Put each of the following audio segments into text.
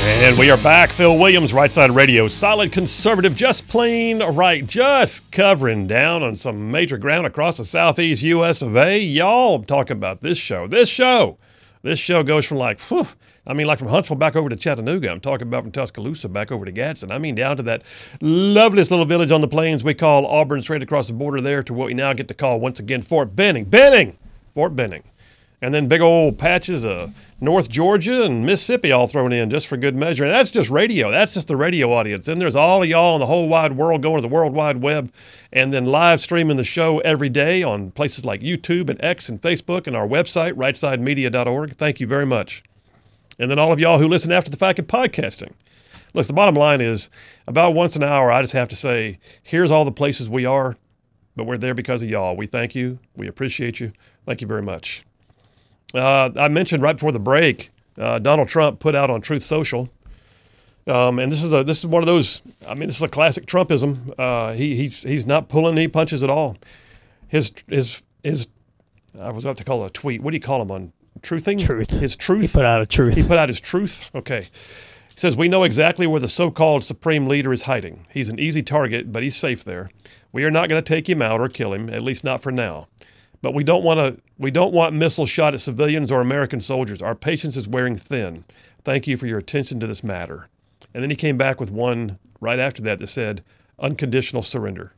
And we are back. Phil Williams, Right Side Radio. Solid conservative, just plain right. Just covering down on some major ground across the southeast U.S. of A. Y'all, I'm talking about this show. This show goes from like from Huntsville back over to Chattanooga. I'm talking about from Tuscaloosa back over to Gadsden. I mean, down to that loveliest little village on the plains we call Auburn, straight across the border there to what we now get to call once again Fort Benning. Fort Benning. And then big old patches of North Georgia and Mississippi all thrown in just for good measure. And that's just radio. That's just the radio audience. Then there's all of y'all in the whole wide world going to the World Wide Web and then live streaming the show every day on places like YouTube and X and Facebook and our website, rightsidemedia.org. Thank you very much. And then all of y'all who listen after the fact in podcasting. Look, the bottom line is about once an hour, I just have to say, here's all the places we are, but we're there because of y'all. We thank you. We appreciate you. Thank you very much. I mentioned right before the break, Donald Trump put out on Truth Social, and this is one of those. I mean, this is a classic Trumpism. He's not pulling any punches at all. His I was about to call it a tweet. What do you call him on truthing? Truth. His truth. He put out a truth. He put out his truth. Okay. He says, we know exactly where the so-called supreme leader is hiding. He's an easy target, but he's safe there. We are not going to take him out or kill him, at least not for now. But we don't want missiles shot at civilians or American soldiers. Our patience is wearing thin. Thank you for your attention to this matter. And then he came back with one right after that said, unconditional surrender.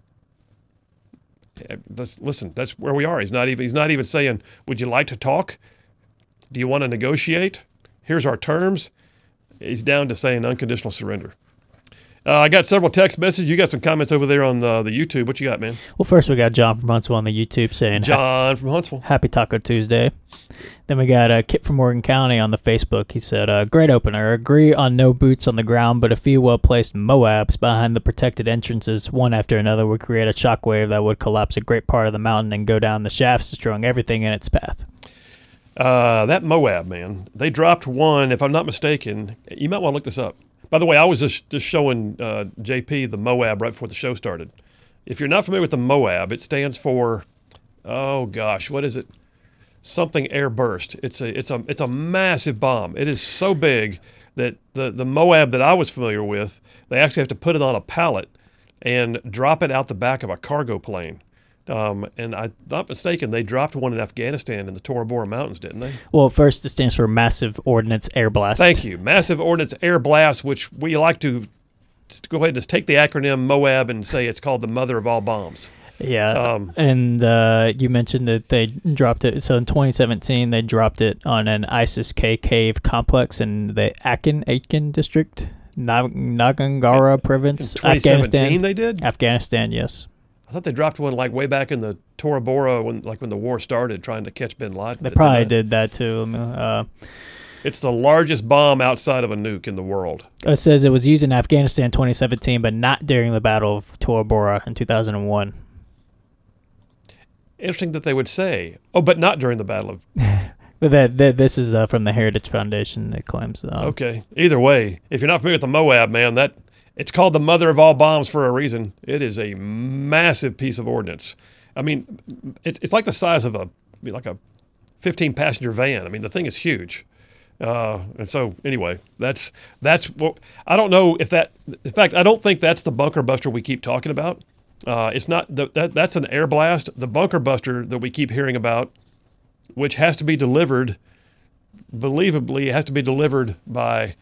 Listen, that's where we are. He's not even saying, would you like to talk? Do you want to negotiate? Here's our terms. He's down to saying unconditional surrender. I got several text messages. You got some comments over there on the YouTube. What you got, man? Well, first we got John from Huntsville on the YouTube saying, John from Huntsville. Happy Taco Tuesday. Then we got Kip from Morgan County on the Facebook. He said, great opener. Agree on no boots on the ground, but a few well-placed Moabs behind the protected entrances, one after another, would create a shockwave that would collapse a great part of the mountain and go down the shafts, destroying everything in its path. That Moab, man, they dropped one, if I'm not mistaken. You might want to look this up. By the way, I was just showing JP the Moab right before the show started. If you're not familiar with the Moab, it stands for, what is it? Something air burst. It's a massive bomb. It is so big that the Moab that I was familiar with, they actually have to put it on a pallet and drop it out the back of a cargo plane. And I'm not mistaken, they dropped one in Afghanistan in the Tora Bora Mountains, didn't they? Well, first it stands for Massive Ordnance Air Blast. Thank you. Massive Ordnance Air Blast, which we like to just go ahead and just take the acronym MOAB and say it's called the mother of all bombs. Yeah, and you mentioned that they dropped it. So in 2017, they dropped it on an ISIS-K cave complex in the Akin district, Nagangara province, in 2017 Afghanistan. They did? Afghanistan, yes. I thought they dropped one like way back in the Tora Bora when the war started, trying to catch bin Laden. They probably did that too. It's the largest bomb outside of a nuke in the world. It says it was used in Afghanistan in 2017, but not during the Battle of Tora Bora in 2001. Interesting that they would say, but not during the Battle of... But this is from the Heritage Foundation, it claims. Okay. Either way, if you're not familiar with the Moab, man, it's called the mother of all bombs for a reason. It is a massive piece of ordnance. I mean, it's like the size of a 15-passenger van. I mean, the thing is huge. And so, anyway, that's what I don't know if that. In fact, I don't think that's the bunker buster we keep talking about. It's not that's an air blast. The bunker buster that we keep hearing about, which has to be delivered, believably, has to be delivered by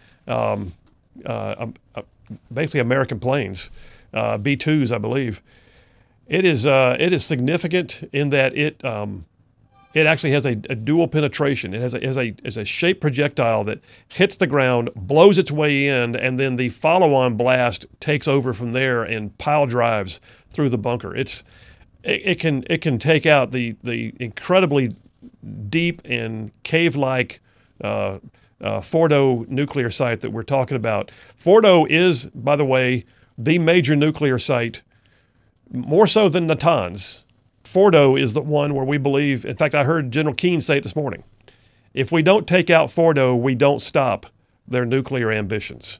basically American planes, B-2s, I believe. It is significant in that it actually has a dual penetration. It has a shaped projectile that hits the ground, blows its way in, and then the follow-on blast takes over from there and pile drives through the bunker. It can take out the incredibly deep and cave-like Fordo nuclear site that we're talking about. Fordo is, by the way, the major nuclear site, more so than Natanz. Fordo is the one where we believe, in fact, I heard General Keane say it this morning, if we don't take out Fordo, we don't stop their nuclear ambitions.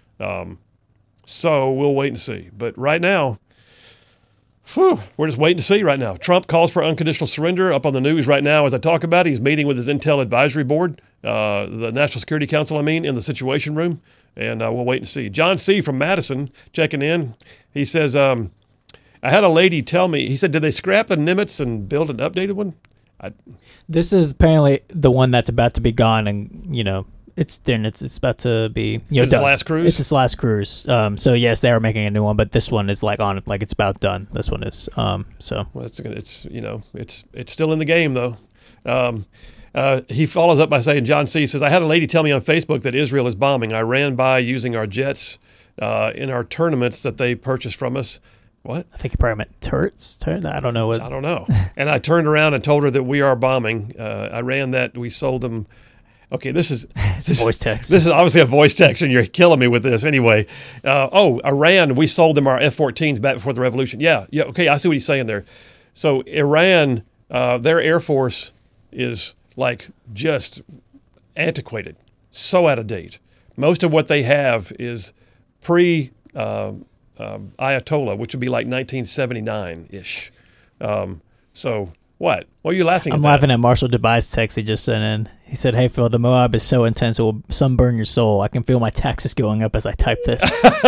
So we'll wait and see. But right now, we're just waiting to see right now. Trump calls for unconditional surrender. Up on the news right now as I talk about it. He's meeting with his Intel Advisory Board, the National Security Council, in the Situation Room. and we'll wait and see. John C. from Madison checking in. He says, I had a lady tell me, he said, did they scrap the Nimitz and build an updated one? This is apparently the one that's about to be gone, and it's about to be it's done. Last cruise. It's its last cruise. So yes, they are making a new one, but this one is like it's about done. This one is so. Well, it's still in the game though. He follows up by saying, John C. says, I had a lady tell me on Facebook that Israel is bombing. I ran by using our jets in our tournaments that they purchased from us. What? I think he probably meant turrets. I don't know. I don't know. And I turned around and told her that we are bombing. I ran that. We sold them. Okay, it's a voice text. This is obviously a voice text, and you're killing me with this. Anyway, Iran, we sold them our F-14s back before the revolution. Yeah, okay, I see what he's saying there. So Iran, their Air Force is like just antiquated, so out of date. Most of what they have is pre-Ayatollah, which would be like 1979-ish. So what? What are you laughing at? I'm laughing at Marshall Dubai's text he just sent in. He said, hey, Phil, the Moab is so intense it will sunburn your soul. I can feel my taxes going up as I type this.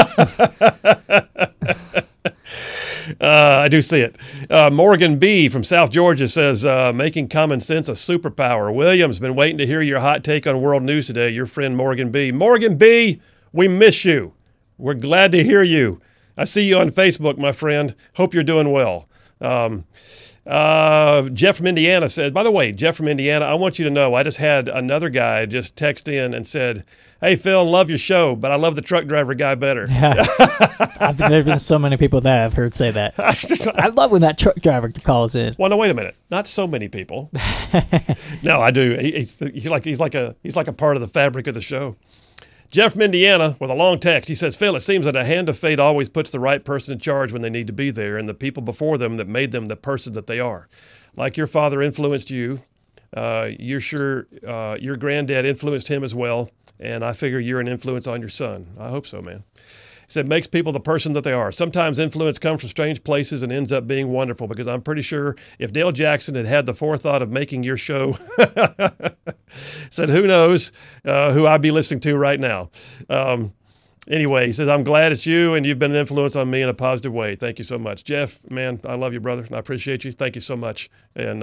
I do see it. Morgan B. from South Georgia says, making common sense a superpower. Williams, been waiting to hear your hot take on world news today. Your friend Morgan B. Morgan B., we miss you. We're glad to hear you. I see you on Facebook, my friend. Hope you're doing well. Jeff from Indiana said, by the way, Jeff from Indiana, I want you to know I just had another guy just text in and said, hey, Phil, love your show, but I love the truck driver guy better. Yeah. There's been so many people that I've heard say that. I love when that truck driver calls in. Well, no, wait a minute. Not so many people. No, I do. He's like a part of the fabric of the show. Jeff from Indiana with a long text. He says, Phil, it seems that a hand of fate always puts the right person in charge when they need to be there, and the people before them that made them the person that they are. Like your father influenced you, you're sure your granddad influenced him as well, and I figure you're an influence on your son. I hope so, man. He said, makes people the person that they are. Sometimes influence comes from strange places and ends up being wonderful, because I'm pretty sure if Dale Jackson had had the forethought of making your show, said, who knows who I'd be listening to right now. Anyway, he says, I'm glad it's you, and you've been an influence on me in a positive way. Thank you so much. Jeff, man, I love you, brother, and I appreciate you. Thank you so much. And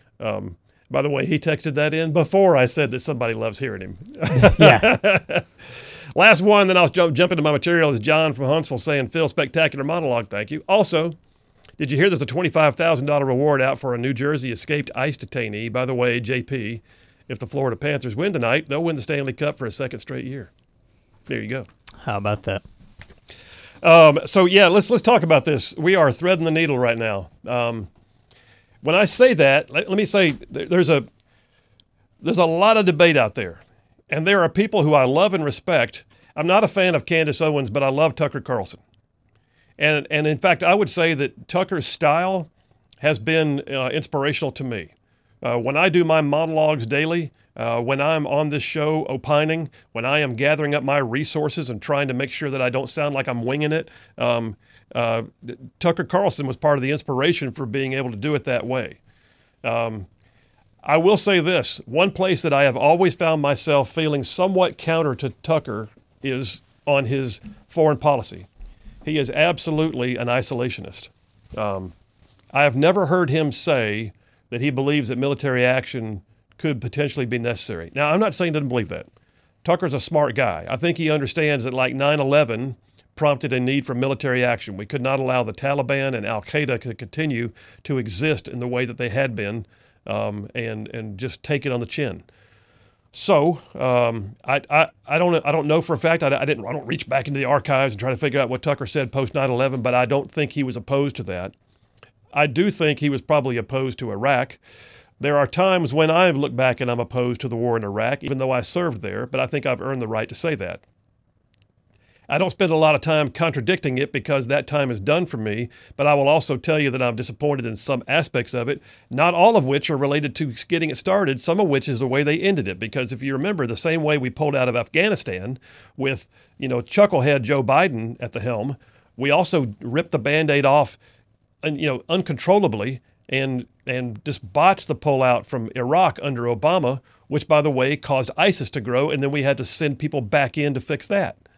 by the way, he texted that in before I said that somebody loves hearing him. Yeah. Last one, then I'll jump into my material, is John from Huntsville saying, Phil, spectacular monologue, thank you. Also, did you hear there's a $25,000 reward out for a New Jersey escaped ICE detainee? By the way, JP, if the Florida Panthers win tonight, they'll win the Stanley Cup for a second straight year. There you go. How about that? So, yeah, let's talk about this. We are threading the needle right now. When I say that, let me say there's a lot of debate out there. And there are people who I love and respect. I'm not a fan of Candace Owens, but I love Tucker Carlson. And in fact, I would say that Tucker's style has been inspirational to me. When I do my monologues daily, when I'm on this show opining, when I am gathering up my resources and trying to make sure that I don't sound like I'm winging it, Tucker Carlson was part of the inspiration for being able to do it that way. I will say this, one place that I have always found myself feeling somewhat counter to Tucker is on his foreign policy. He is absolutely an isolationist. I have never heard him say that he believes that military action could potentially be necessary. Now, I'm not saying he doesn't believe that. Tucker's a smart guy. I think he understands that like 9/11 prompted a need for military action. We could not allow the Taliban and Al-Qaeda to continue to exist in the way that they had been. And just take it on the chin. So I don't know for a fact. I don't reach back into the archives and try to figure out what Tucker said post 9/11, but I don't think he was opposed to that. I do think he was probably opposed to Iraq. There are times when I look back and I'm opposed to the war in Iraq, even though I served there, but I think I've earned the right to say that. I don't spend a lot of time contradicting it because that time is done for me, but I will also tell you that I'm disappointed in some aspects of it, not all of which are related to getting it started, some of which is the way they ended it. Because if you remember, the same way we pulled out of Afghanistan with, chucklehead Joe Biden at the helm, we also ripped the Band-Aid off, uncontrollably and just botched the pullout from Iraq under Obama, which, by the way, caused ISIS to grow, and then we had to send people back in to fix that.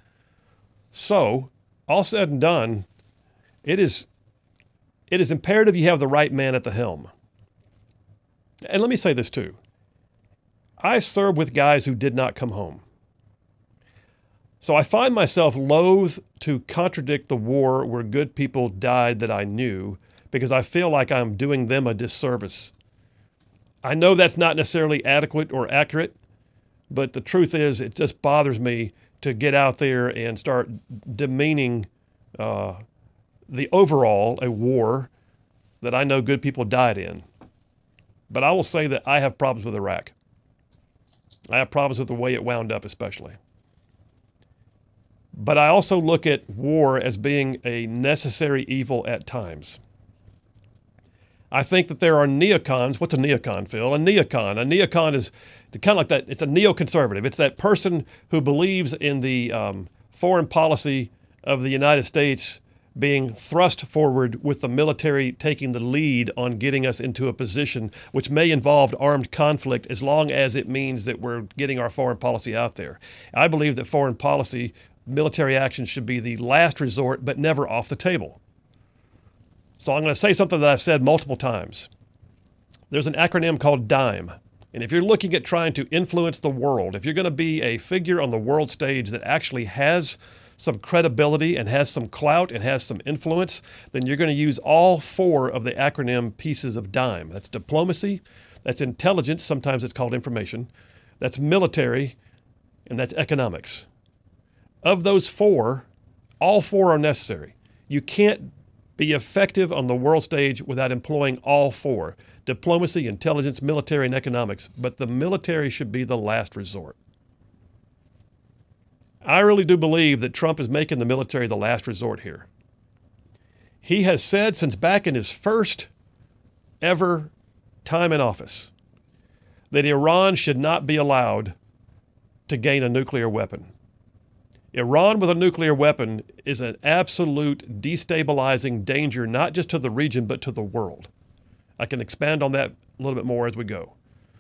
So, all said and done, it is imperative you have the right man at the helm. And let me say this too. I served with guys who did not come home. So I find myself loath to contradict the war where good people died that I knew because I feel like I'm doing them a disservice. I know that's not necessarily adequate or accurate, but the truth is it just bothers me to get out there and start demeaning the overall, a war that I know good people died in. But I will say that I have problems with Iraq. I have problems with the way it wound up especially. But I also look at war as being a necessary evil at times. I think that there are neocons. What's a neocon, Phil? A neocon is kind of like that. It's a neoconservative. It's that person who believes in the foreign policy of the United States being thrust forward with the military taking the lead on getting us into a position which may involve armed conflict as long as it means that we're getting our foreign policy out there. I believe that foreign policy, military action should be the last resort, but never off the table. So I'm going to say something that I've said multiple times. There's an acronym called DIME. And if you're looking at trying to influence the world, if you're going to be a figure on the world stage that actually has some credibility and has some clout and has some influence, then you're going to use all four of the acronym pieces of DIME. That's diplomacy, that's intelligence, sometimes it's called information, that's military, and that's economics. Of those four, all four are necessary. You can't be effective on the world stage without employing all four: diplomacy, intelligence, military, and economics. But the military should be the last resort. I really do believe that Trump is making the military the last resort here. He has said since back in his first ever time in office that Iran should not be allowed to gain a nuclear weapon. Iran with a nuclear weapon is an absolute destabilizing danger, not just to the region, but to the world. I can expand on that a little bit more as we go.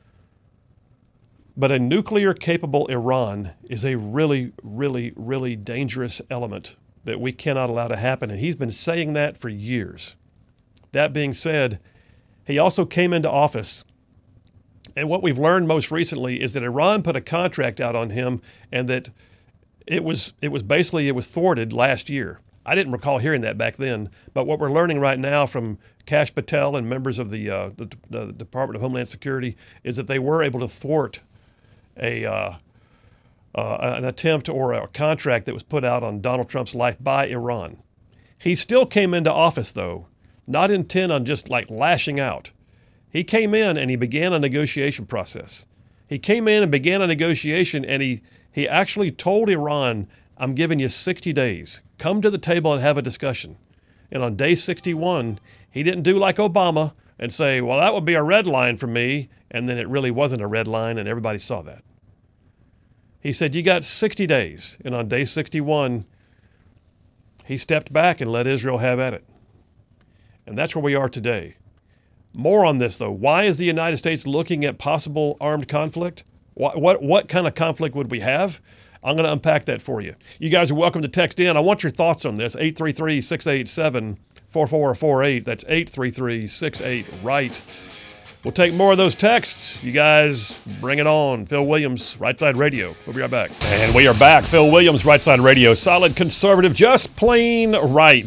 But a nuclear-capable Iran is a really, really, really dangerous element that we cannot allow to happen, and he's been saying that for years. That being said, he also came into office, and what we've learned most recently is that Iran put a contract out on him, and that it was thwarted last year. I didn't recall hearing that back then, but what we're learning right now from Kash Patel and members of the Department of Homeland Security is that they were able to thwart an attempt or a contract that was put out on Donald Trump's life by Iran. He still came into office, though, not intent on just like lashing out. He came in and he began a negotiation process. He came in and began a negotiation, and he actually told Iran, I'm giving you 60 days. Come to the table and have a discussion. And on day 61, he didn't do like Obama and say, well, that would be a red line for me, and then it really wasn't a red line, and everybody saw that. He said, you got 60 days. And on day 61, he stepped back and let Israel have at it. And that's where we are today. More on this, though. Why is the United States looking at possible armed conflict? What kind of conflict would we have? I'm going to unpack that for you. You guys are welcome to text in. I want your thoughts on this. 833-687-4448. That's 833-68-RIGHT. We'll take more of those texts. You guys bring it on. Phil Williams, Right Side Radio. We'll be right back. And we are back. Phil Williams, Right Side Radio. Solid conservative, just plain right.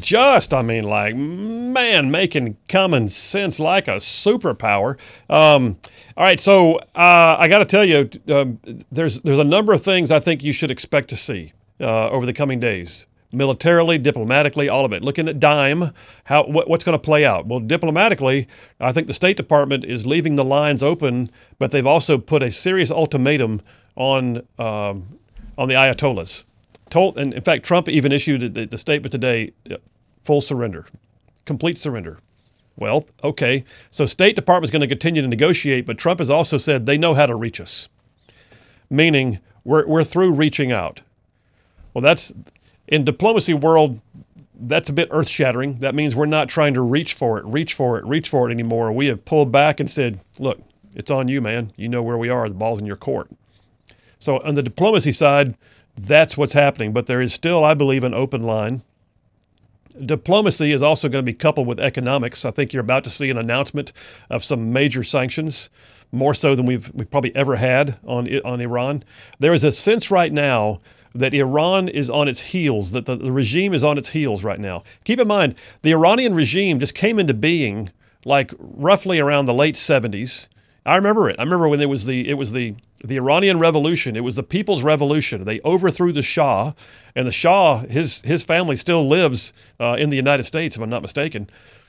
Making common sense like a superpower. All right, so I got to tell you, there's a number of things I think you should expect to see over the coming days. Militarily, diplomatically, all of it. Looking at DIME, what's going to play out? Well, diplomatically, I think the State Department is leaving the lines open, but they've also put a serious ultimatum on the Ayatollahs. And in fact, Trump even issued the statement today: full surrender, complete surrender. Well, okay. So State Department is going to continue to negotiate, but Trump has also said they know how to reach us, meaning we're through reaching out. Well, that's. In diplomacy world, that's a bit earth-shattering. That means we're not trying to reach for it anymore. We have pulled back and said, look, it's on you, man. You know where we are. The ball's in your court. So on the diplomacy side, That's what's happening. But there is still, I believe, an open line. Diplomacy is also going to be coupled with economics. I think you're about to see an announcement of some major sanctions, more so than we've probably ever had on Iran. There is a sense right now that Iran is on its heels, that the regime is on its heels right now. Keep in mind, the Iranian regime just came into being like roughly around the late 70s. I remember it. I remember when it was the Iranian Revolution. It was the People's Revolution. They overthrew the Shah, and the Shah, his family still lives in the United States, if I'm not mistaken.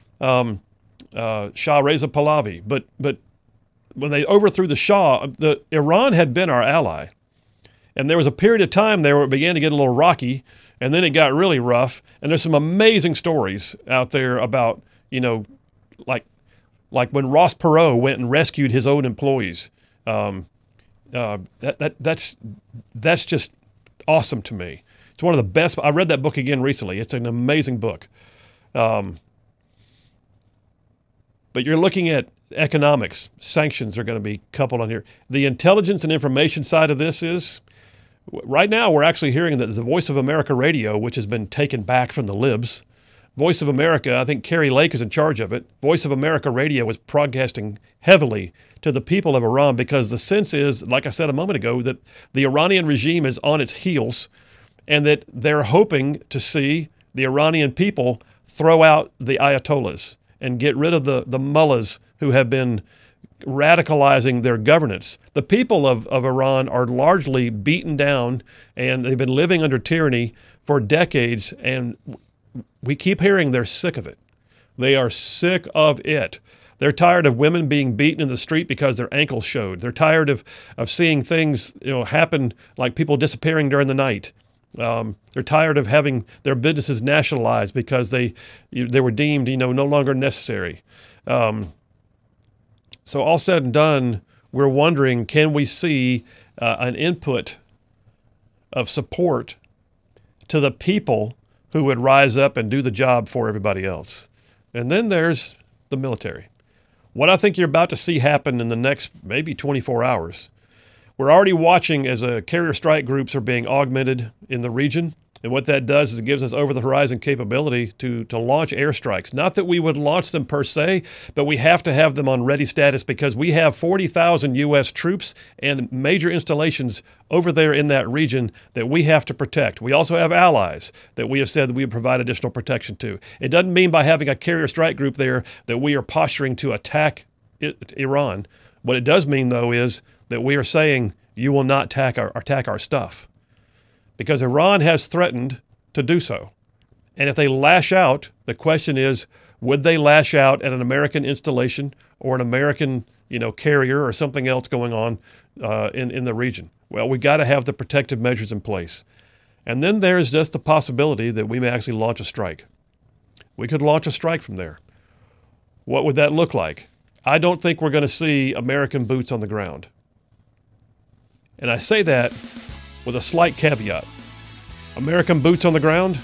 Shah Reza Pahlavi. But when they overthrew the Shah, Iran had been our ally. And there was a period of time there where it began to get a little rocky, and then it got really rough. And there's some amazing stories out there about, like when Ross Perot went and rescued his own employees. That's just awesome to me. It's one of the best. I read that book again recently. It's an amazing book. But you're looking at economics. Sanctions are going to be coupled on here. The intelligence and information side of this is, right now we're actually hearing that the Voice of America radio, which has been taken back from the libs, Voice of America, I think Carrie Lake is in charge of it. Voice of America radio is broadcasting heavily to the people of Iran because the sense is, like I said a moment ago, that the Iranian regime is on its heels and that they're hoping to see the Iranian people throw out the Ayatollahs and get rid of the mullahs who have been radicalizing their governance. The people of Iran are largely beaten down and they've been living under tyranny for decades, and we keep hearing they're sick of it. They are sick of it. They're tired of women being beaten in the street because their ankles showed. They're tired of seeing things happen, like people disappearing during the night. They're tired of having their businesses nationalized because they were deemed no longer necessary. So all said and done, we're wondering, can we see an input of support to the people who would rise up and do the job for everybody else? And then there's the military. What I think you're about to see happen in the next maybe 24 hours. We're already watching as carrier strike groups are being augmented in the region. And what that does is it gives us over-the-horizon capability to launch airstrikes. Not that we would launch them per se, but we have to have them on ready status because we have 40,000 U.S. troops and major installations over there in that region that we have to protect. We also have allies that we have said that we would provide additional protection to. It doesn't mean by having a carrier strike group there that we are posturing to attack Iran. What it does mean, though, is that we are saying you will not attack our stuff. Because Iran has threatened to do so. And if they lash out, the question is, would they lash out at an American installation or an American, carrier or something else going on in the region? Well, we got to have the protective measures in place. And then there's just the possibility that we may actually launch a strike. We could launch a strike from there. What would that look like? I don't think we're going to see American boots on the ground. And I say that with a slight caveat. American boots on the ground?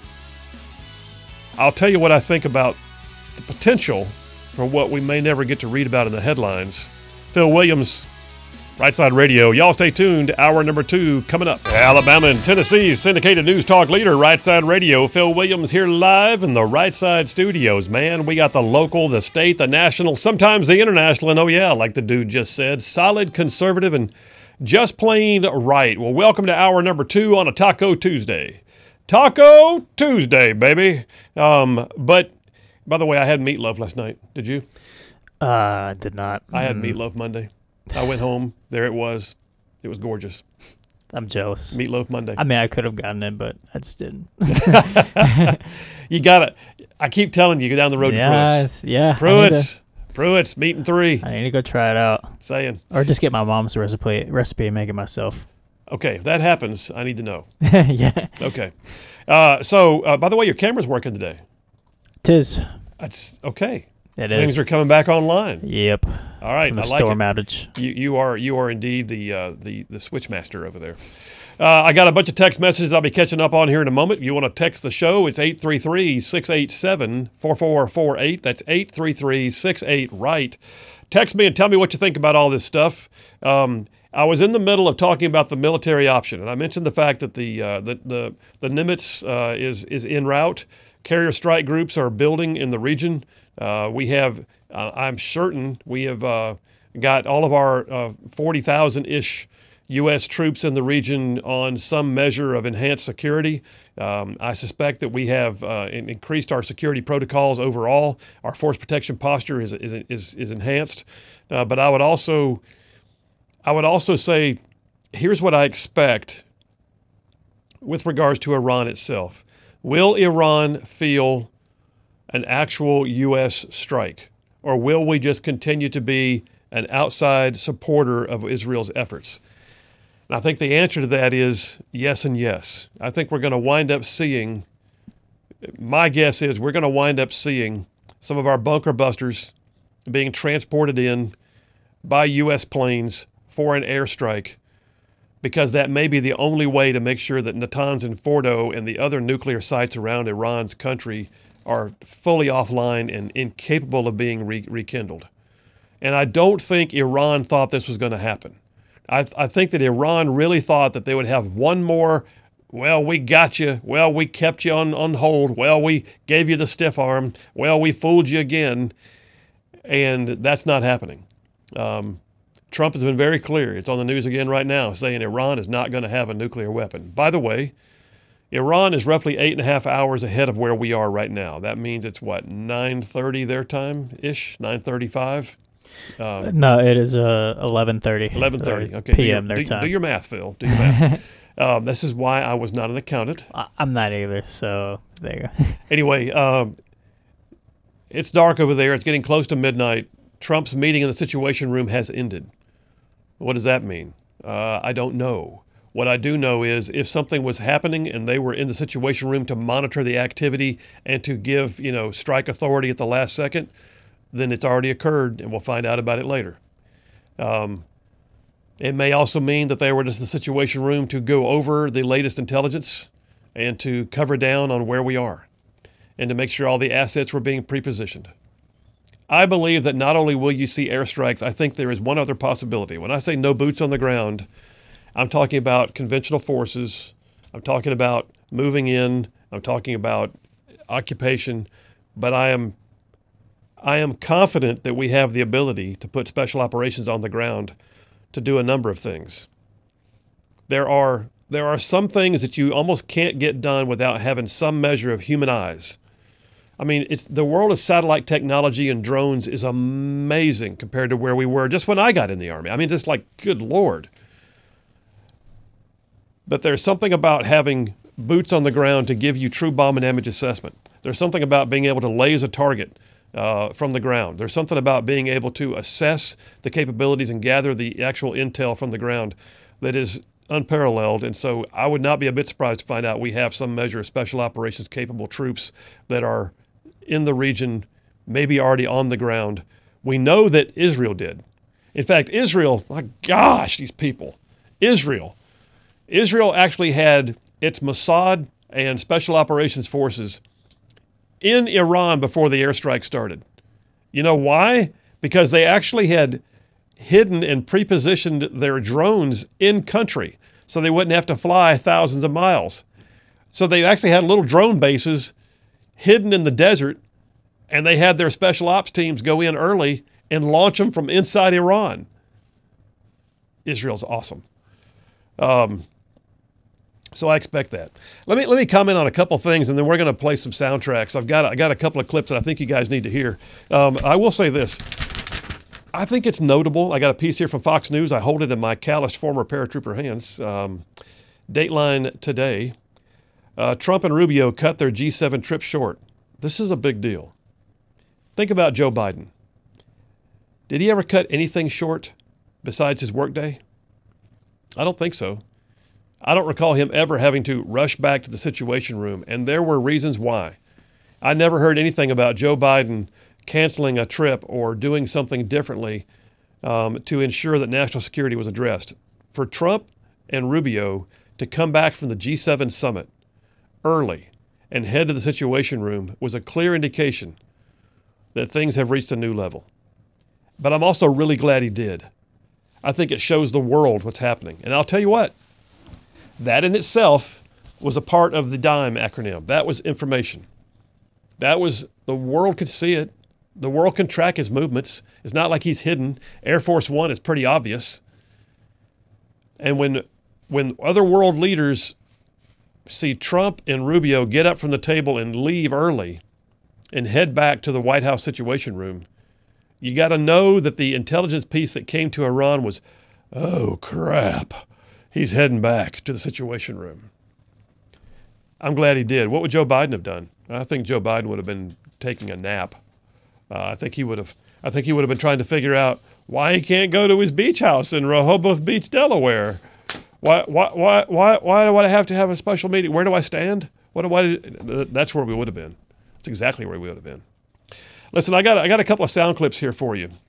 I'll tell you what I think about the potential for what we may never get to read about in the headlines. Phil Williams, Right Side Radio. Y'all stay tuned. Hour number 2 coming up. Alabama and Tennessee's syndicated news talk leader, Right Side Radio. Phil Williams here live in the Right Side studios. Man, we got the local, the state, the national, sometimes the international, and oh yeah, like the dude just said, solid, conservative, and just plain right. Well, welcome to hour number 2 on a Taco Tuesday. Taco Tuesday, baby. But, by the way, I had meatloaf last night. Did you? I did not. I had meatloaf Monday. I went home. There it was. It was gorgeous. I'm jealous. Meatloaf Monday. I mean, I could have gotten it, but I just didn't. You got to. I keep telling you, go down the road to Pruitt's. Yeah. Pruitt's, meat and 3. I need to go try it out. Saying. Or just get my mom's recipe and make it myself. Okay, if that happens, I need to know. Yeah. Okay. So, by the way, your camera's working today. Tis. That's okay. It Things is. are coming back online. Yep. All right. From the I like storm it. outage. You are indeed the switch master over there. I got a bunch of text messages I'll be catching up on here in a moment. If you want to text the show, it's 833-687-4448. That's 833-68-RIGHT. Text me and tell me what you think about all this stuff. I was in the middle of talking about the military option, and I mentioned the fact that the Nimitz is en route. Carrier strike groups are building in the region. We have, I'm certain, we have got all of our 40,000-ish U.S. troops in the region on some measure of enhanced security. I suspect that we have increased our security protocols overall. Our force protection posture is enhanced. But I would also say, here's what I expect with regards to Iran itself. Will Iran feel an actual U.S. strike, or will we just continue to be an outside supporter of Israel's efforts? And I think the answer to that is yes and yes. I think we're going to wind up seeing, my guess is we're going to wind up seeing some of our bunker busters being transported in by U.S. planes for an airstrike, because that may be the only way to make sure that Natanz and Fordo and the other nuclear sites around Iran's country are fully offline and incapable of being rekindled. And I don't think Iran thought this was going to happen. I think that Iran really thought that they would have one more, well, we got you, well, we kept you on hold, well, we gave you the stiff arm, well, we fooled you again, and that's not happening. Trump has been very clear. It's on the news again right now, saying Iran is not going to have a nuclear weapon. By the way, Iran is roughly 8.5 hours ahead of where we are right now. That means it's what, 9:30 their time-ish, 9:35? No, it is 11:30. 11:30. Okay. PM their time. Do your math, Phil. Do your math. This is why I was not an accountant. I'm not either, so there you go. Anyway, it's dark over there. It's getting close to midnight. Trump's meeting in the Situation Room has ended. What does that mean? I don't know. What I do know is if something was happening and they were in the Situation Room to monitor the activity and to give, strike authority at the last second, then it's already occurred, and we'll find out about it later. It may also mean that they were just in the Situation Room to go over the latest intelligence and to cover down on where we are and to make sure all the assets were being prepositioned. I believe that not only will you see airstrikes, I think there is one other possibility. When I say no boots on the ground, I'm talking about conventional forces. I'm talking about moving in. I'm talking about occupation. But I am confident that we have the ability to put special operations on the ground to do a number of things. There are some things that you almost can't get done without having some measure of human eyes. I mean, the world of satellite technology and drones is amazing compared to where we were just when I got in the Army. I mean, just like, good Lord. But there's something about having boots on the ground to give you true bomb and damage assessment. There's something about being able to laze a target from the ground. There's something about being able to assess the capabilities and gather the actual intel from the ground that is unparalleled. And so I would not be a bit surprised to find out we have some measure of special operations capable troops that are in the region, maybe already on the ground. We know that Israel did. In fact, Israel, my gosh, these people. Israel actually had its Mossad and special operations forces in Iran before the airstrike started. You know why? Because they actually had hidden and prepositioned their drones in country so they wouldn't have to fly thousands of miles. So they actually had little drone bases hidden in the desert, and they had their special ops teams go in early and launch them from inside Iran. Israel's awesome. So I expect that. Let me comment on a couple things, and then we're going to play some soundtracks. I got a couple of clips that I think you guys need to hear. I will say this. I think it's notable. I got a piece here from Fox News. I hold it in my calloused former paratrooper hands. Dateline today. Trump and Rubio cut their G7 trip short. This is a big deal. Think about Joe Biden. Did he ever cut anything short besides his workday? I don't think so. I don't recall him ever having to rush back to the Situation Room, and there were reasons why. I never heard anything about Joe Biden canceling a trip or doing something differently to ensure that national security was addressed. For Trump and Rubio to come back from the G7 summit early and head to the Situation Room was a clear indication that things have reached a new level. But I'm also really glad he did. I think it shows the world what's happening. And I'll tell you what, that in itself was a part of the DIME acronym. That was information. That was, the world could see it. The world can track his movements. It's not like he's hidden. Air Force One is pretty obvious. And when other world leaders see Trump and Rubio get up from the table and leave early and head back to the White House Situation Room, you got to know that the intelligence piece that came to Iran was, oh, crap, he's heading back to the Situation Room. I'm glad he did. What would Joe Biden have done? I think Joe Biden would have been taking a nap. I think he would have been trying to figure out why he can't go to his beach house in Rehoboth Beach, Delaware. Why do I have to have a special meeting? Where do I stand? That's where we would have been. That's exactly where we would have been. Listen, I got a couple of sound clips here for you.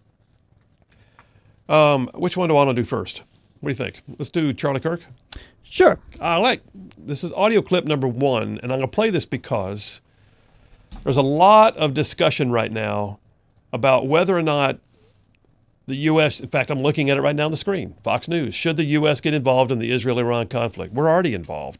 Which one do I want to do first? What do you think? Let's do Charlie Kirk. Sure. This is audio clip number 1, and I'm going to play this because there's a lot of discussion right now about whether or not the U.S., in fact, I'm looking at it right now on the screen, Fox News, should the U.S. get involved in the Israel-Iran conflict? We're already involved.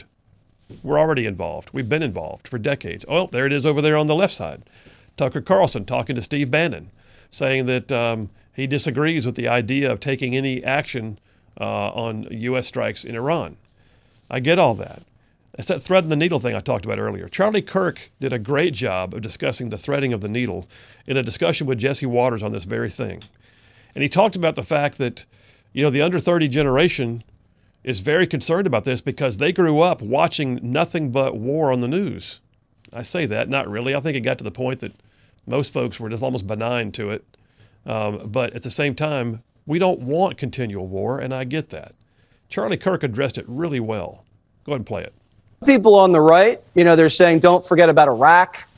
We've been involved for decades. Oh, there it is over there on the left side. Tucker Carlson talking to Steve Bannon, saying that he disagrees with the idea of taking any action on U.S. strikes in Iran. I get all that. It's that thread in the needle thing I talked about earlier. Charlie Kirk did a great job of discussing the threading of the needle in a discussion with Jesse Waters on this very thing. And he talked about the fact that, the under 30 generation is very concerned about this because they grew up watching nothing but war on the news. I say that, not really. I think it got to the point that most folks were just almost benign to it. But at the same time, we don't want continual war, and I get that. Charlie Kirk addressed it really well. Go ahead and play it. People on the right, they're saying don't forget about Iraq.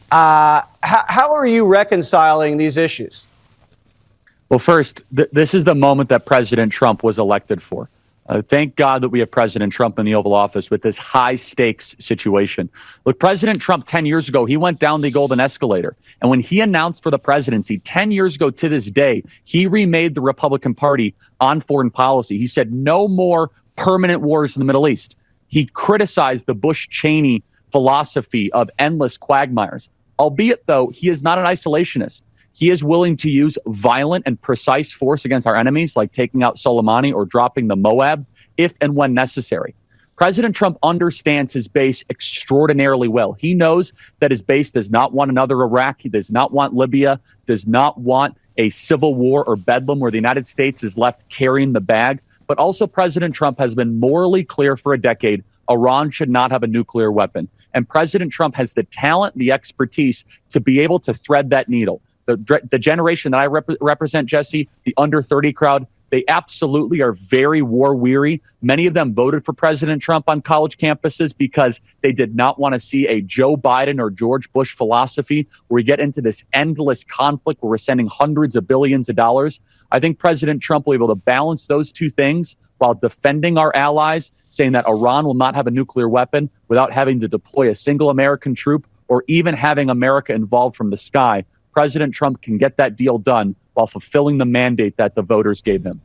How are you reconciling these issues? Well, first, this is the moment that President Trump was elected for. Thank God that we have President Trump in the Oval Office with this high-stakes situation. Look, President Trump 10 years ago, he went down the golden escalator. And when he announced for the presidency 10 years ago to this day, he remade the Republican Party on foreign policy. He said no more permanent wars in the Middle East. He criticized the Bush-Cheney philosophy of endless quagmires. Albeit, though, he is not an isolationist. He is willing to use violent and precise force against our enemies, like taking out Soleimani or dropping the Moab, if and when necessary. President Trump understands his base extraordinarily well. He knows that his base does not want another Iraq. He does not want Libya, does not want a civil war or bedlam where the United States is left carrying the bag. But also President Trump has been morally clear for a decade. Iran should not have a nuclear weapon. And President Trump has the talent, the expertise to be able to thread that needle. The generation that I represent, Jesse, the under 30 crowd, they absolutely are very war weary. Many of them voted for President Trump on college campuses because they did not want to see a Joe Biden or George Bush philosophy where we get into this endless conflict where we're sending hundreds of billions of dollars. I think President Trump will be able to balance those two things while defending our allies, saying that Iran will not have a nuclear weapon without having to deploy a single American troop or even having America involved from the sky. President Trump can get that deal done while fulfilling the mandate that the voters gave him.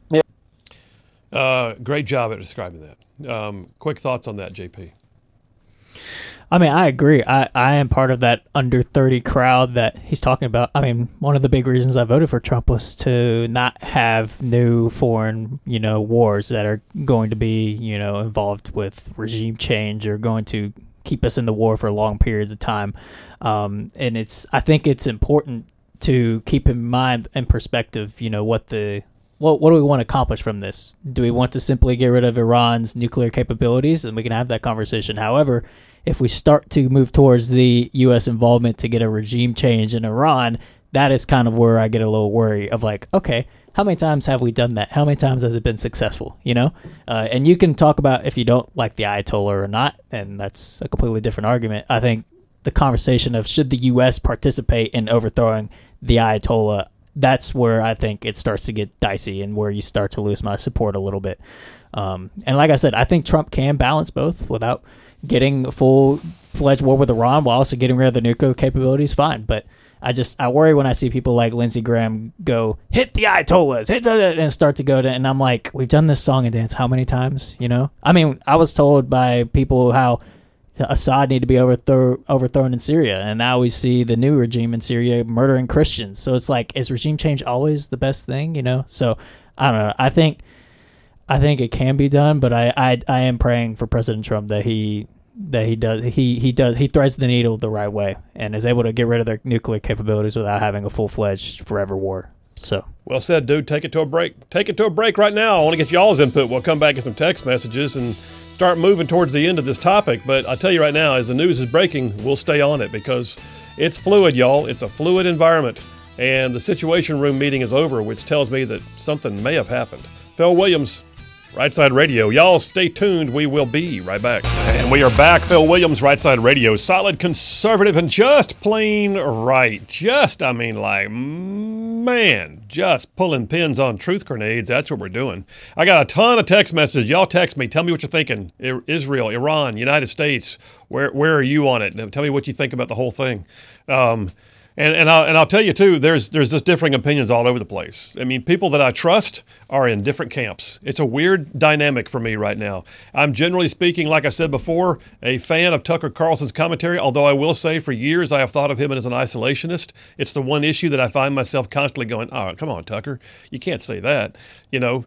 Great job at describing that. Quick thoughts on that, JP? I mean, I agree. I am part of that under 30 crowd that he's talking about. I mean, one of the big reasons I voted for Trump was to not have new foreign, wars that are going to be, involved with regime change or going to keep us in the war for long periods of time. And I think it's important to keep in mind and perspective, what do we want to accomplish from this? Do we want to simply get rid of Iran's nuclear capabilities? And we can have that conversation. However, if we start to move towards the U.S. involvement to get a regime change in Iran, that is kind of where I get a little worried of like, okay, how many times have we done that? How many times has it been successful? And you can talk about if you don't like the Ayatollah or not, and that's a completely different argument. I think the conversation of should the U.S. participate in overthrowing the Ayatollah, that's where I think it starts to get dicey and where you start to lose my support a little bit. And like I said, I think Trump can balance both without getting a full-fledged war with Iran while also getting rid of the nuclear capabilities, fine. But I worry when I see people like Lindsey Graham go, hit the Ayatollahs, and start to go to, and I'm like, we've done this song and dance how many times, you know? I mean, I was told by people how Assad needed to be overthrown in Syria, and now we see the new regime in Syria murdering Christians. So it's like, is regime change always the best thing, you know? So I don't know. I think it can be done, but I am praying for President Trump that he threads the needle the right way and is able to get rid of their nuclear capabilities without having a full-fledged forever war. So well said, dude. Take it to a break. Take it to a break right now. I want to get y'all's input. We'll come back with some text messages and start moving towards the end of this topic. But I'll tell you right now, as the news is breaking, we'll stay on it because it's fluid, y'all. It's a fluid environment. And the Situation Room meeting is over, which tells me that something may have happened. Phil Williams, Right Side Radio. Y'all stay tuned. We will be right back. And we are back. Phil Williams, Right Side Radio. Solid conservative and just plain right. Just pulling pins on truth grenades. That's what we're doing. I got a ton of text messages. Y'all text me. Tell me what you're thinking. Israel, Iran, United States. Where are you on it? Tell me what you think about the whole thing. And I'll tell you too, there's just differing opinions all over the place. I mean, people that I trust are in different camps. It's a weird dynamic for me right now. I'm generally speaking, like I said before, a fan of Tucker Carlson's commentary, although I will say for years I have thought of him as an isolationist. It's the one issue that I find myself constantly going, oh, come on, Tucker, you can't say that. You know,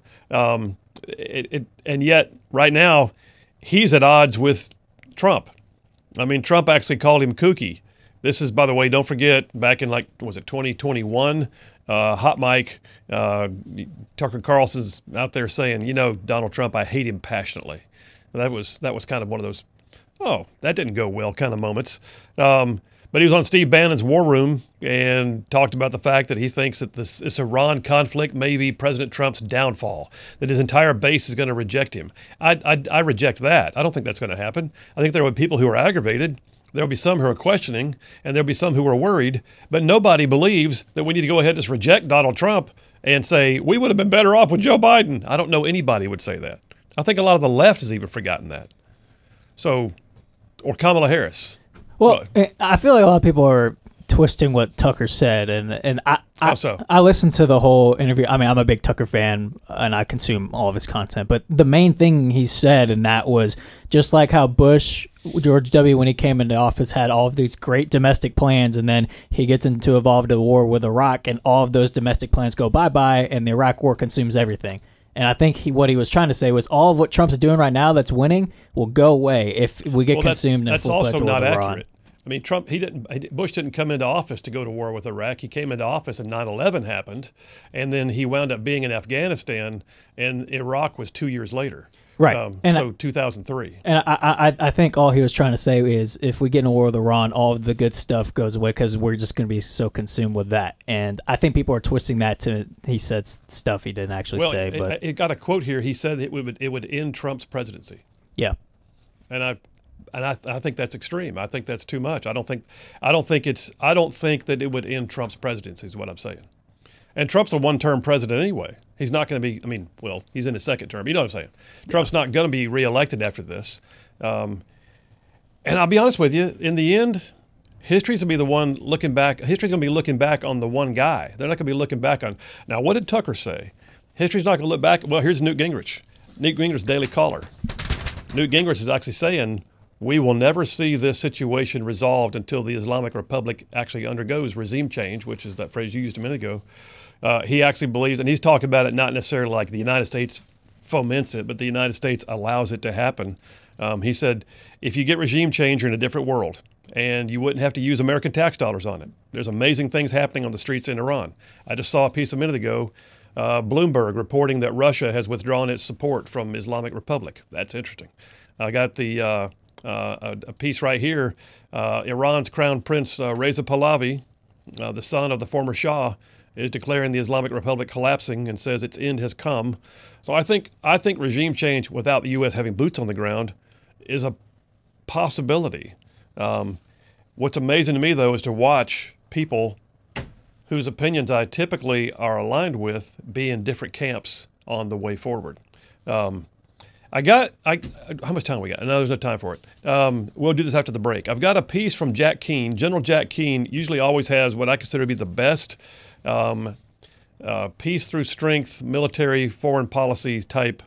and yet right now he's at odds with Trump. I mean, Trump actually called him kooky. This is, by the way, don't forget, back in 2021, Hot Mike, Tucker Carlson's out there saying, you know, Donald Trump, I hate him passionately. That was kind of one of those, oh, that didn't go well kind of moments. But he was on Steve Bannon's War Room and talked about the fact that he thinks that this Iran conflict may be President Trump's downfall, that his entire base is going to reject him. I reject that. I don't think that's going to happen. I think there will be people who are aggravated. There'll be some who are questioning, and there'll be some who are worried, but nobody believes that we need to go ahead and just reject Donald Trump and say, we would have been better off with Joe Biden. I don't know anybody would say that. I think a lot of the left has even forgotten that. So, or Kamala Harris. Well, I feel like a lot of people are twisting what Tucker said, and I listened to the whole interview. I mean, I'm a big Tucker fan, and I consume all of his content, but the main thing he said, and that was just like how George W., when he came into office, had all of these great domestic plans, and then he gets into involved in a war with Iraq, and all of those domestic plans go bye-bye, and the Iraq war consumes everything. And I think what he was trying to say was all of what Trump's doing right now that's winning will go away if we get consumed in a full-fledged war with Iran. That's also not accurate. I mean, Bush didn't come into office to go to war with Iraq. He came into office and 9/11 happened, and then he wound up being in Afghanistan, and Iraq was 2 years later. Right. So 2003. And I think all he was trying to say is if we get in a war with Iran, all of the good stuff goes away because we're just going to be so consumed with that. And I think people are twisting that to he said stuff he didn't actually say. But it got a quote here. He said it would end Trump's presidency. Yeah. And I think that's extreme. I think that's too much. I don't think that it would end Trump's presidency is what I'm saying. And Trump's a one-term president anyway. He's not going to be, he's in his second term. You know what I'm saying? Trump's not going to be reelected after this. And I'll be honest with you, in the end, history's going to be the one looking back. History's going to be looking back on the one guy. They're not going to be looking back on, now what did Tucker say? History's not going to look back. Well, here's Newt Gingrich. Newt Gingrich's Daily Caller. Newt Gingrich is actually saying, we will never see this situation resolved until the Islamic Republic actually undergoes regime change, which is that phrase you used a minute ago. He actually believes, and he's talking about it not necessarily like the United States foments it, but the United States allows it to happen. He said, if you get regime change, you're in a different world, and you wouldn't have to use American tax dollars on it. There's amazing things happening on the streets in Iran. I just saw a piece a minute ago, Bloomberg reporting that Russia has withdrawn its support from Islamic Republic. That's interesting. I got the a piece right here. Iran's Crown Prince Reza Pahlavi, the son of the former Shah, is declaring the Islamic Republic collapsing and says its end has come. So I think regime change without the U.S. having boots on the ground is a possibility. What's amazing to me, though, is to watch people whose opinions I typically are aligned with be in different camps on the way forward. I How much time we got? No, there's no time for it. We'll do this after the break. I've got a piece from Jack Keane. General Jack Keane usually always has what I consider to be the best peace through strength, military, foreign policy type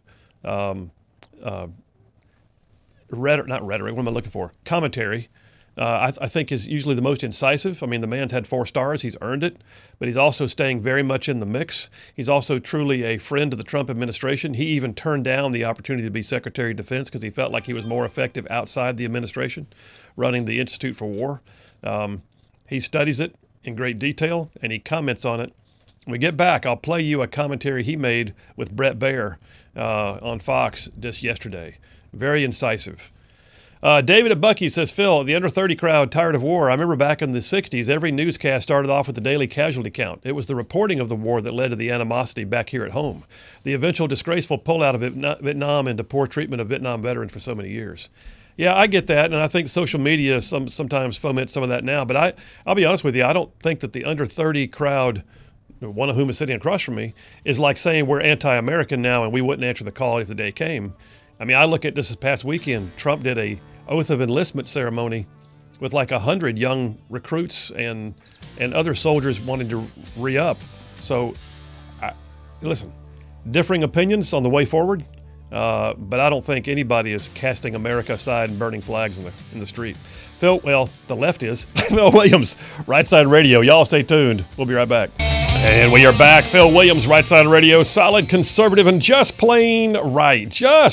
commentary. I think is usually the most incisive. I mean, the man's had 4 stars. He's earned it, but he's also staying very much in the mix. He's also truly a friend of the Trump administration. He even turned down the opportunity to be Secretary of Defense because he felt like he was more effective outside the administration, running the Institute for War. He studies it in great detail, and he comments on it. When we get back, I'll play you a commentary he made with Bret Baier on Fox just yesterday. Very incisive. David at Bucky says, Phil, the under 30 crowd tired of war. I remember back in the 60s, every newscast started off with the daily casualty count. It was the reporting of the war that led to the animosity back here at home. The eventual disgraceful pullout of Vietnam and the poor treatment of Vietnam veterans for so many years. Yeah, I get that, and I think social media sometimes foments some of that now. But I'll be honest with you, I don't think that the under 30 crowd, one of whom is sitting across from me, is like saying we're anti-American now and we wouldn't answer the call if the day came. I mean, I look at this past weekend. Trump did a oath of enlistment ceremony with like 100 young recruits and other soldiers wanting to re-up. So, listen, differing opinions on the way forward, but I don't think anybody is casting America aside and burning flags in the street. Phil, well, the left is. Phil Williams, Right Side Radio. Y'all stay tuned. We'll be right back. And we are back. Phil Williams, Right Side Radio, solid conservative and just plain right.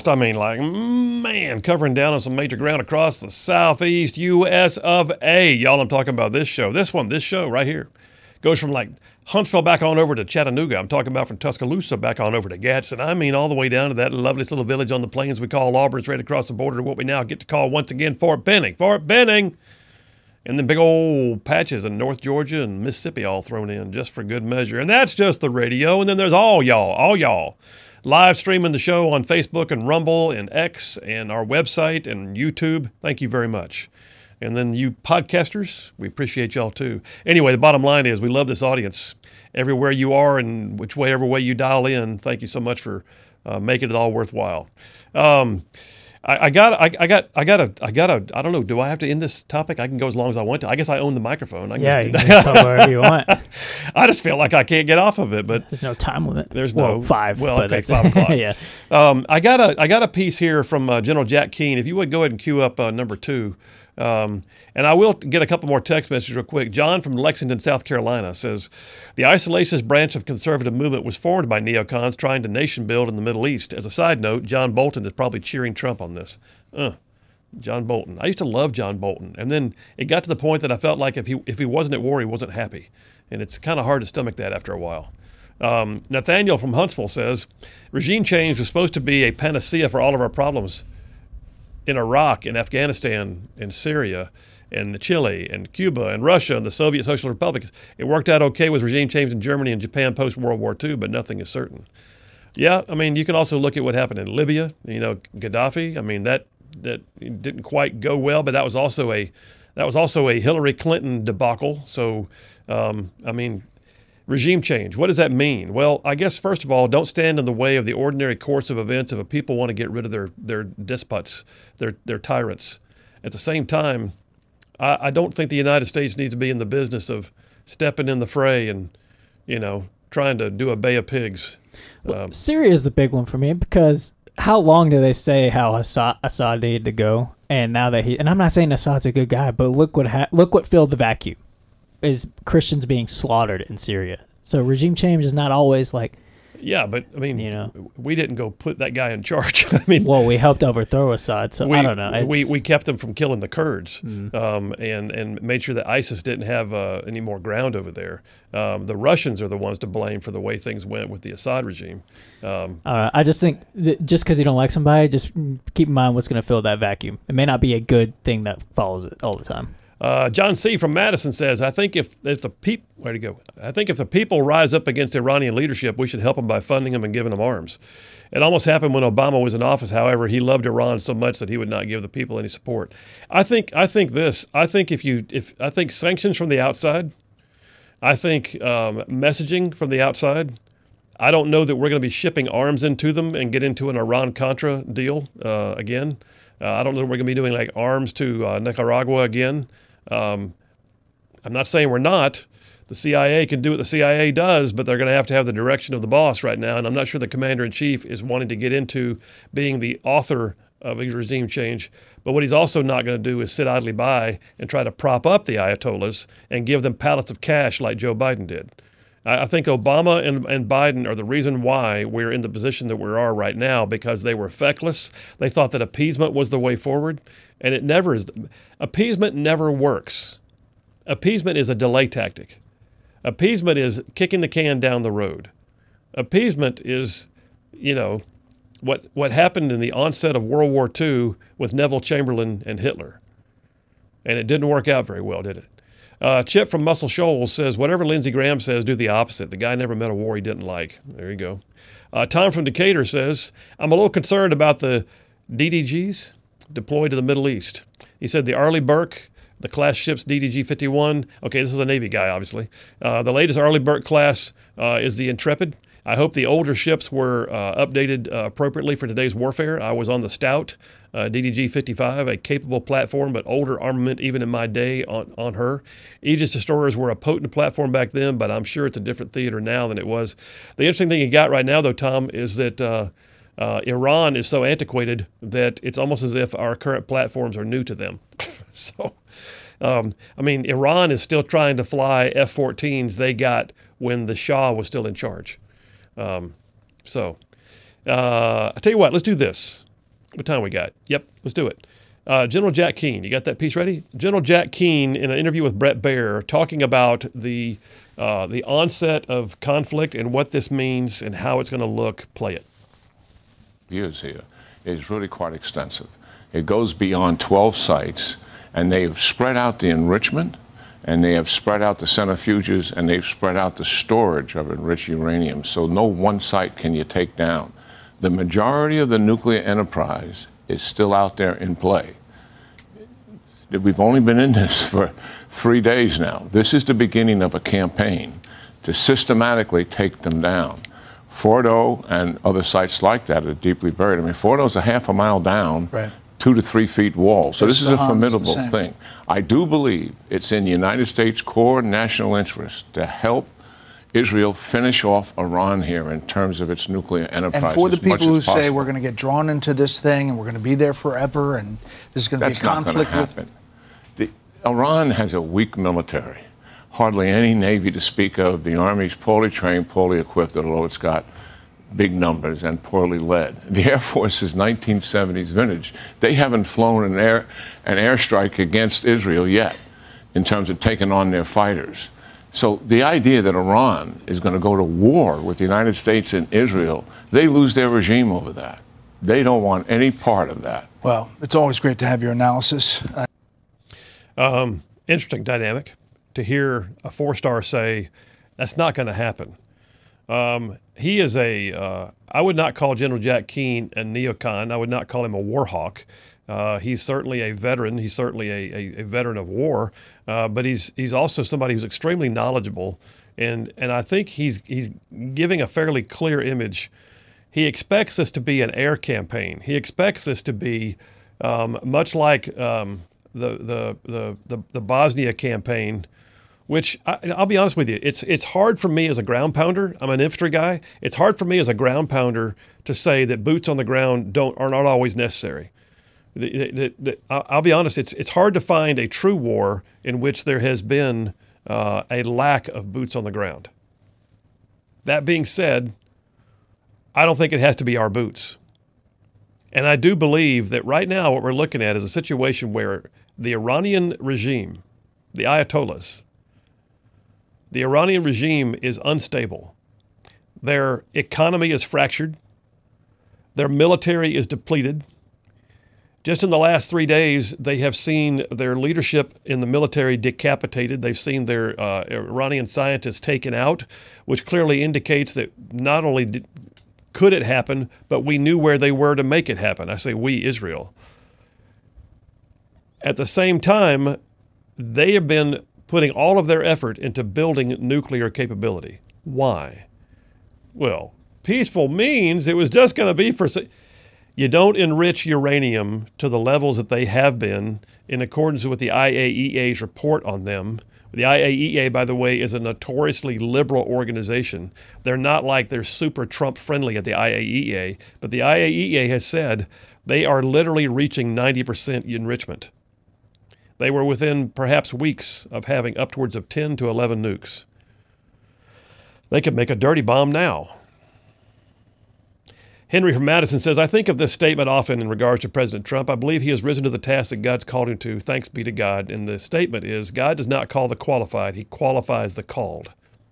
Covering down on some major ground across the southeast U.S. of A. Y'all, I'm talking about this show. This show right here goes from like Huntsville back on over to Chattanooga. I'm talking about from Tuscaloosa back on over to Gadsden. I mean all the way down to that lovely little village on the plains we call Auburn, straight across the border to what we now get to call once again Fort Benning. Fort Benning! And then big old patches in North Georgia and Mississippi all thrown in just for good measure. And that's just the radio. And then there's all y'all. Live streaming the show on Facebook and Rumble and X and our website and YouTube. Thank you very much. And then you podcasters, we appreciate y'all too. Anyway, the bottom line is we love this audience. Everywhere you are and whichever way you dial in, thank you so much for making it all worthwhile. I don't know. Do I have to end this topic? I can go as long as I want to. I guess I own the microphone. You can talk whatever you want. I just feel like I can't get off of it, but there's no time limit. There's no 5. Well, okay, 5 o'clock. Yeah. I got a piece here from General Jack Keane. If you would go ahead and cue up number 2. And I will get a couple more text messages real quick. John from Lexington, South Carolina says, the isolationist branch of conservative movement was formed by neocons trying to nation build in the Middle East. As a side note, John Bolton is probably cheering Trump on this. John Bolton. I used to love John Bolton. And then it got to the point that I felt like if he wasn't at war, he wasn't happy. And it's kind of hard to stomach that after a while. Nathaniel from Huntsville says, regime change was supposed to be a panacea for all of our problems in Iraq and Afghanistan and Syria and Chile and Cuba and Russia and the Soviet Social Republics. It worked out okay with regime change in Germany and Japan post-World War II, but nothing is certain. Yeah, I mean, you can also look at what happened in Libya. Gaddafi. I mean, that didn't quite go well, but that was also a Hillary Clinton debacle. So, I mean, regime change. What does that mean? Well, I guess, first of all, don't stand in the way of the ordinary course of events if a people want to get rid of their despots, their tyrants. At the same time, I don't think the United States needs to be in the business of stepping in the fray and, trying to do a Bay of Pigs. Syria is the big one for me because how long do they say how Assad needed to go? And now that and I'm not saying Assad's a good guy, but look what filled the vacuum. Is Christians being slaughtered in Syria. So regime change is not always like... Yeah, but, I mean, we didn't go put that guy in charge. I mean... Well, we helped overthrow Assad, so I don't know. We kept them from killing the Kurds and made sure that ISIS didn't have any more ground over there. The Russians are the ones to blame for the way things went with the Assad regime. I just think that just because you don't like somebody, just keep in mind what's going to fill that vacuum. It may not be a good thing that follows it all the time. John C. from Madison says, I think if the people rise up against Iranian leadership, we should help them by funding them and giving them arms. It almost happened when Obama was in office. However, he loved Iran so much that he would not give the people any support. I think sanctions from the outside, I think messaging from the outside, I don't know that we're going to be shipping arms into them and get into an Iran-Contra deal again. I don't know that we're going to be doing like arms to Nicaragua again. I'm not saying we're not. The CIA can do what the CIA does, but they're going to have the direction of the boss right now. And I'm not sure the commander-in-chief is wanting to get into being the author of a regime change. But what he's also not going to do is sit idly by and try to prop up the Ayatollahs and give them pallets of cash like Joe Biden did. I think Obama and Biden are the reason why we're in the position that we are right now, because they were feckless. They thought that appeasement was the way forward, and it never is. Appeasement never works. Appeasement is a delay tactic. Appeasement is kicking the can down the road. Appeasement is, what happened in the onset of World War II with Neville Chamberlain and Hitler. And it didn't work out very well, did it? Chip from Muscle Shoals says, whatever Lindsey Graham says, do the opposite. The guy never met a war he didn't like. There you go. Tom from Decatur says, I'm a little concerned about the DDGs deployed to the Middle East. He said the Arleigh Burke, the class ships DDG-51. Okay, this is a Navy guy, obviously. The latest Arleigh Burke class is the Intrepid. I hope the older ships were updated appropriately for today's warfare. I was on the Stout, DDG-55, a capable platform, but older armament even in my day on her. Aegis destroyers were a potent platform back then, but I'm sure it's a different theater now than it was. The interesting thing you got right now, though, Tom, is that Iran is so antiquated that it's almost as if our current platforms are new to them. So, Iran is still trying to fly F-14s they got when the Shah was still in charge. I tell you what, let's do this. What time we got? Yep, let's do it. General Jack Keane, you got that piece ready? General Jack Keane, in an interview with Bret Baier, talking about the onset of conflict and what this means and how it's going to look. Play it. Years here is really quite extensive. It goes beyond 12 sites, and they've spread out the enrichment, and they have spread out the centrifuges, and they've spread out the storage of enriched uranium, so no one site can you take down. The majority of the nuclear enterprise is still out there in play. We've only been in this for 3 days now. This is the beginning of a campaign to systematically take them down. Fordo and other sites like that are deeply buried. Fordo's a half a mile down. Right. 2 to 3 feet wall. So this is a formidable thing. I do believe it's in the United States' core national interest to help Israel finish off Iran here in terms of its nuclear enterprise. And for the people who say we're going to get drawn into this thing and we're going to be there forever and this is going to be a conflict with... Iran has a weak military. Hardly any Navy to speak of. The Army's poorly trained, poorly equipped, although it's got big numbers and poorly led. The Air Force is 1970s vintage. They haven't flown an airstrike against Israel yet in terms of taking on their fighters. So the idea that Iran is going to go to war with the United States and Israel, they lose their regime over that. They don't want any part of that. Well, it's always great to have your analysis. Interesting dynamic to hear a four-star say that's not going to happen. He is I would not call General Jack Keane a neocon. I would not call him a war hawk. He's certainly a veteran. He's certainly a veteran of war, but he's also somebody who's extremely knowledgeable, and I think he's giving a fairly clear image. He expects this to be an air campaign. He expects this to be much like the Bosnia campaign, which I'll be honest with you, it's hard for me as a ground pounder. I'm an infantry guy. It's hard for me as a ground pounder to say that boots on the ground are not always necessary. I'll be honest, it's hard to find a true war in which there has been a lack of boots on the ground. That being said, I don't think it has to be our boots. And I do believe that right now what we're looking at is a situation where the Iranian regime, the Ayatollahs, the Iranian regime is unstable. Their economy is fractured. Their military is depleted. Just in the last 3 days, they have seen their leadership in the military decapitated. They've seen their Iranian scientists taken out, which clearly indicates that not only could it happen, but we knew where they were to make it happen. I say we, Israel. At the same time, they have been putting all of their effort into building nuclear capability. Why? Well, peaceful means it was just going to be for... You don't enrich uranium to the levels that they have been in accordance with the IAEA's report on them. The IAEA, by the way, is a notoriously liberal organization. They're super Trump friendly at the IAEA, but the IAEA has said they are literally reaching 90% enrichment. They were within perhaps weeks of having upwards of 10 to 11 nukes. They could make a dirty bomb now. Henry from Madison says, I think of this statement often in regards to President Trump. I believe he has risen to the task that God's called him to. Thanks be to God. And the statement is, God does not call the qualified. He qualifies the called.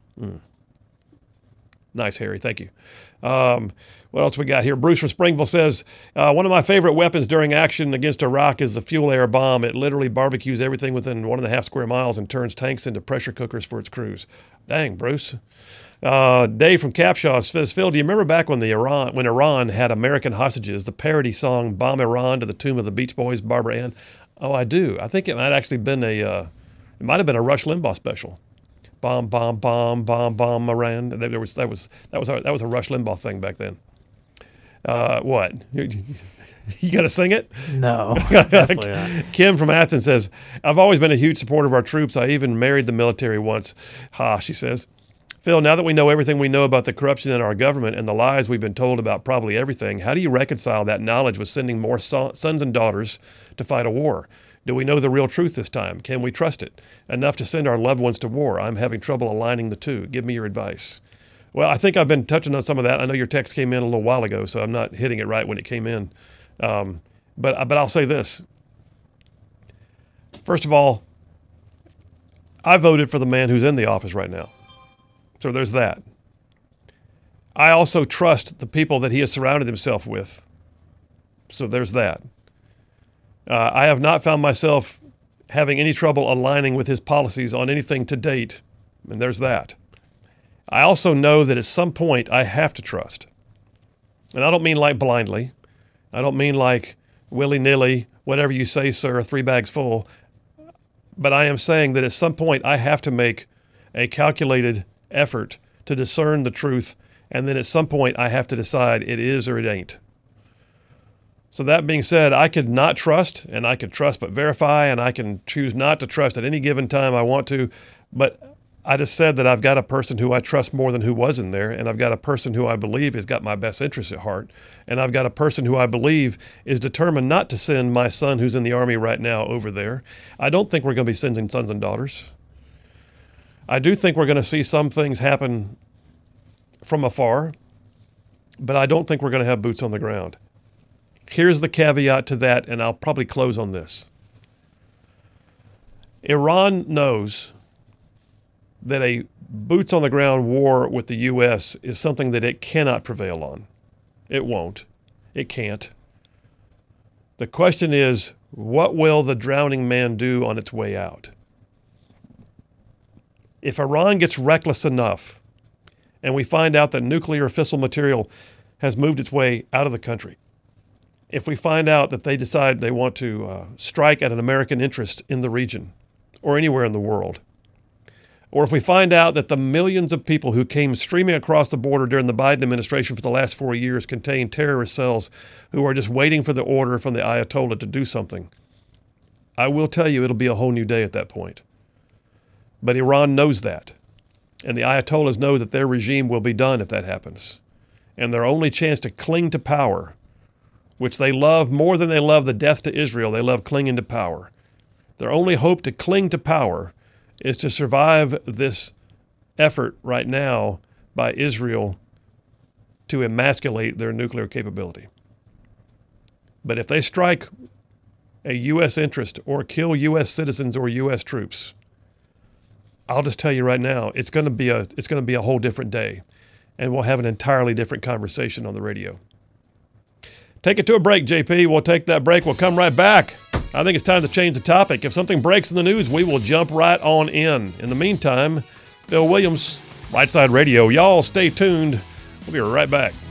Nice, Harry. Thank you. What else we got here? Bruce from Springville says, one of my favorite weapons during action against Iraq is the fuel air bomb. It literally barbecues everything within 1.5 square miles and turns tanks into pressure cookers for its crews. Dang, Bruce. Dave from Capshaw says, Phil, do you remember back when Iran had American hostages, the parody song "Bomb Iran" to the tune of the Beach Boys, Barbara Ann? Oh, I do. I think it might actually been it might have been a Rush Limbaugh special. Bomb, bomb, bomb, bomb, bomb Iran. That was a Rush Limbaugh thing back then. What? You got to sing it? No, definitely not. Kim from Athens says, I've always been a huge supporter of our troops. I even married the military once. She says. Phil, now that we know everything we know about the corruption in our government and the lies we've been told about probably everything, how do you reconcile that knowledge with sending more sons and daughters to fight a war? Do we know the real truth this time? Can we trust it? Enough to send our loved ones to war. I'm having trouble aligning the two. Give me your advice. Well, I think I've been touching on some of that. I know your text came in a little while ago, so I'm not hitting it right when it came in. But I'll say this. First of all, I voted for the man who's in the office right now. So there's that. I also trust the people that he has surrounded himself with. So there's that. I have not found myself having any trouble aligning with his policies on anything to date, and there's that. I also know that at some point I have to trust. And I don't mean like blindly. I don't mean like willy-nilly, whatever you say, sir, 3 bags full. But I am saying that at some point I have to make a calculated effort to discern the truth, and then at some point I have to decide it is or it ain't. So that being said, I could not trust, and I could trust but verify, and I can choose not to trust at any given time I want to, but I just said that I've got a person who I trust more than who was in there, and I've got a person who I believe has got my best interests at heart, and I've got a person who I believe is determined not to send my son who's in the Army right now over there. I don't think we're going to be sending sons and daughters. I do think we're going to see some things happen from afar, but I don't think we're going to have boots on the ground. Here's the caveat to that, and I'll probably close on this. Iran knows that a boots on the ground war with the U.S. is something that it cannot prevail on. It won't. It can't. The question is, what will the drowning man do on its way out? If Iran gets reckless enough and we find out that nuclear fissile material has moved its way out of the country, if we find out that they decide they want to strike at an American interest in the region or anywhere in the world, or if we find out that the millions of people who came streaming across the border during the Biden administration for the last 4 years contain terrorist cells who are just waiting for the order from the Ayatollah to do something, I will tell you it'll be a whole new day at that point. But Iran knows that, and the Ayatollahs know that their regime will be done if that happens. And their only chance to cling to power, which they love more than they love the death to Israel, they love clinging to power. Their only hope to cling to power is to survive this effort right now by Israel to emasculate their nuclear capability. But if they strike a U.S. interest or kill U.S. citizens or U.S. troops, I'll just tell you right now, it's going to be a whole different day, and we'll have an entirely different conversation on the radio. Take it to a break, JP. We'll take that break. We'll come right back. I think it's time to change the topic. If something breaks in the news, we will jump right on in. In the meantime, Phil Williams, Right Side Radio. Y'all stay tuned. We'll be right back.